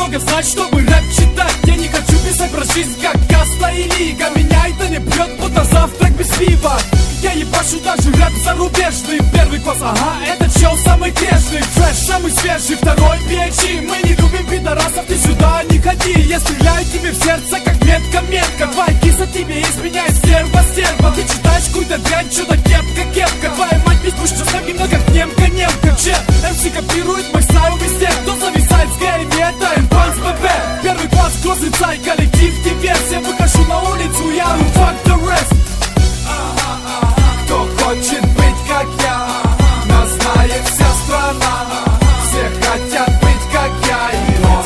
много знать, чтобы рэп читать. Я не хочу писать про жизнь, как Каста и Лига. Меня это не прет, будто завтрак без пива. Я ебашу даже рэп зарубежный. Первый класс, ага, этот чел самый грешный. Фреш самый свежий, второй PhD. Мы не любим пидорасов, ты сюда не ходи. Я стреляю тебе в сердце, как метка-метка. Твоя киса тебе изменяет, стерва. Ты читаешь какую-то дрянь, чудо кепка. Твоя мать ведь пусть с нами, но как немка. Че, МС копирует мой стайл везде. Кто зависает с Гэри, это Эмпанс ББ. Первый класс, Кросс-инсайд, коллектив, диверсия. Выхожу на улицу, я fuck the rest. Кто хочет быть как я, нас знает вся страна. Все хотят быть как я и он.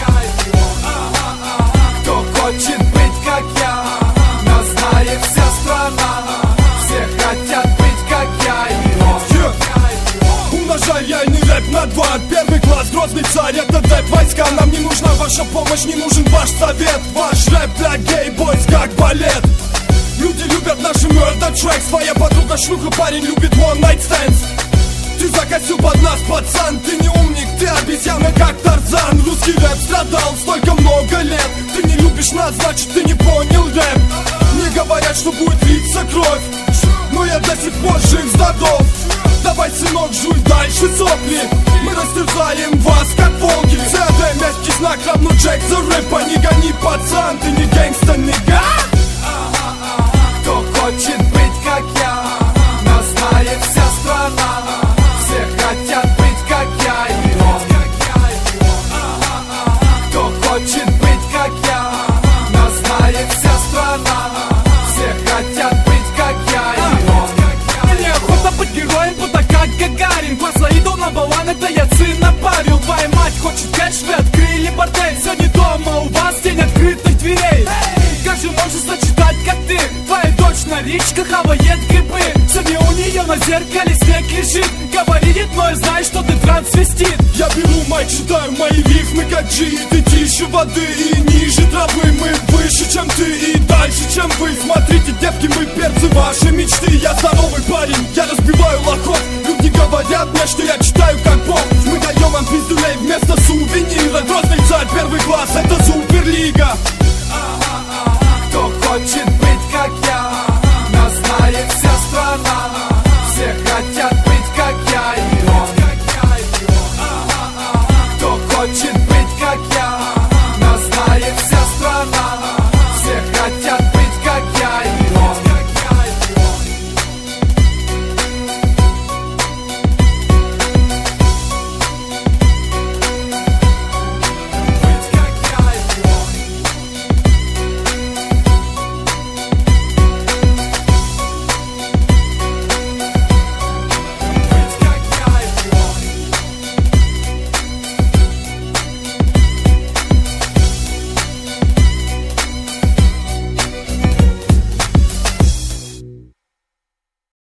Кто хочет быть как я, нас знает вся страна. Все хотят быть как я и он. Умножай реальный рэп на 2. Первый класс, грозный царь, это дэп войска. Нам не нужна ваша помощь, не нужен ваш совет. Ваш рэп для гей-бойс как балет. Люди любят наши murder tracks. Твоя подруга шлюха, парень любит one night stands. Ты закосил под нас, пацан. Ты не умник, ты обезьяна, как Тарзан. Русский рэп страдал столько много лет. Ты не любишь нас, значит ты не понял рэп. Мне говорят, что будет литься кровь, но я до сих пор жив-здоров. Давай, сынок, жуй дальше сопли. Мы растерзаем вас, как волки. ЦД, мягкий знак, равно Джек за рэпа. Не гони, пацан, ты не гэнгста, нига. Кто хочет быть как я, нас знает вся страна. Все хотят быть как я и он. Кто хочет быть как я, нас знает вся страна. Все хотят быть как я и он. Мне охота быть героем, будто как Гагарин. Класс идол на балан, это я сына Павел. Твоя мать хочет кэш, вы открыли бордель. Сегодня дома у вас день открытых дверей. Как же можешь сочетать, как ты? Твоя дочь на речках хавает грибы. Сегодня у нее на зеркале снег лежит. Говорит, но я знаю, что ты трансвестит. Я беру майк, читаю мои рифмы как G. Ты тише воды и ниже травы. Мы выше, чем ты и дальше, чем вы. Смотрите, девки, мы перцы ваши